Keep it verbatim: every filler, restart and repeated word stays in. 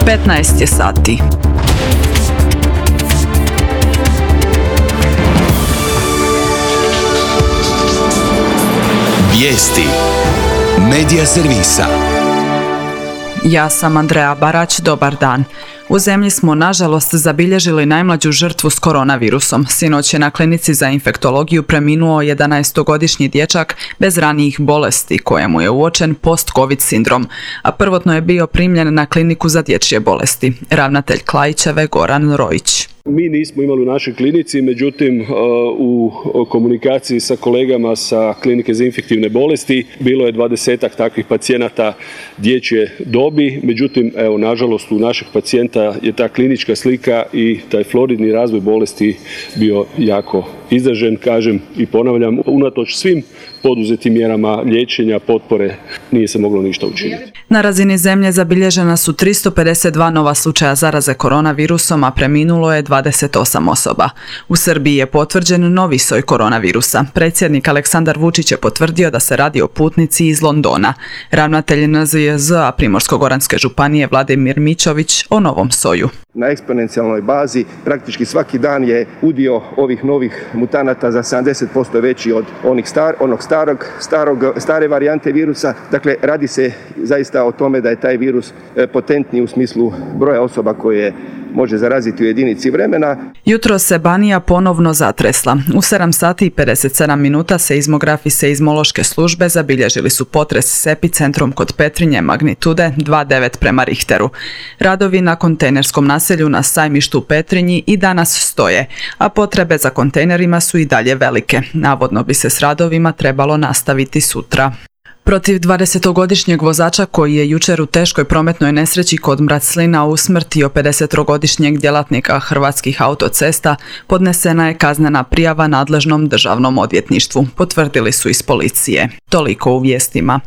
petnaest je sati. Vijesti Medija servisa. Ja sam Andreja Barać, dobar dan. U zemlji smo, nažalost, zabilježili najmlađu žrtvu s koronavirusom. Sinoć je na klinici za infektologiju preminuo jedanaestogodišnji dječak bez ranijih bolesti, kojemu je uočen post-covid sindrom, a prvotno je bio primljen na kliniku za dječje bolesti. Ravnatelj Klaićeve Goran Rojić. Mi nismo imali u našoj klinici, međutim u komunikaciji sa kolegama sa klinike za infektivne bolesti bilo je dvadesetak takvih pacijenata dječje dobi, međutim evo nažalost u našeg pacijenta je ta klinička slika i taj floridni razvoj bolesti bio jako izražen, kažem i ponavljam, unatoč svim poduzetim mjerama liječenja, potpore, nije se moglo ništa učiniti. Na razini zemlje zabilježena su tristo pedeset dva nova slučaja zaraze koronavirusom, a preminulo je dvadeset osam osoba. U Srbiji je potvrđen novi soj koronavirusa. Predsjednik Aleksandar Vučić je potvrdio da se radi o putnici iz Londona. Ravnatelj N Z J Z-a Primorsko-goranske županije Vladimir Mićović o novom soju. Na eksponencijalnoj bazi praktički svaki dan je udio ovih novih mutanata za sedamdeset posto veći od onih star, onog starog, starog, stare varijante virusa. Dakle, radi se zaista o tome da je taj virus potentniji u smislu broja osoba koje može zaraziti u jedinici vremena. Jutro se Banija ponovno zatresla. U sedam sati i pedeset sedam minuta seizmografi seizmološke službe zabilježili su potres s epicentrom kod Petrinje magnitude dva zarez devet prema Richteru. Radovi na kontejnerskom naselju na Sajmištu u Petrinji i danas stoje, a potrebe za kontejnerima su i dalje velike. Navodno bi se s radovima trebalo nastaviti sutra. Protiv dvadesetogodišnjeg vozača koji je jučer u teškoj prometnoj nesreći kod Mraclina usmrtio pedesetogodišnjeg djelatnika Hrvatskih autocesta podnesena je kaznena prijava nadležnom državnom odvjetništvu, potvrdili su iz policije. Toliko u vijestima.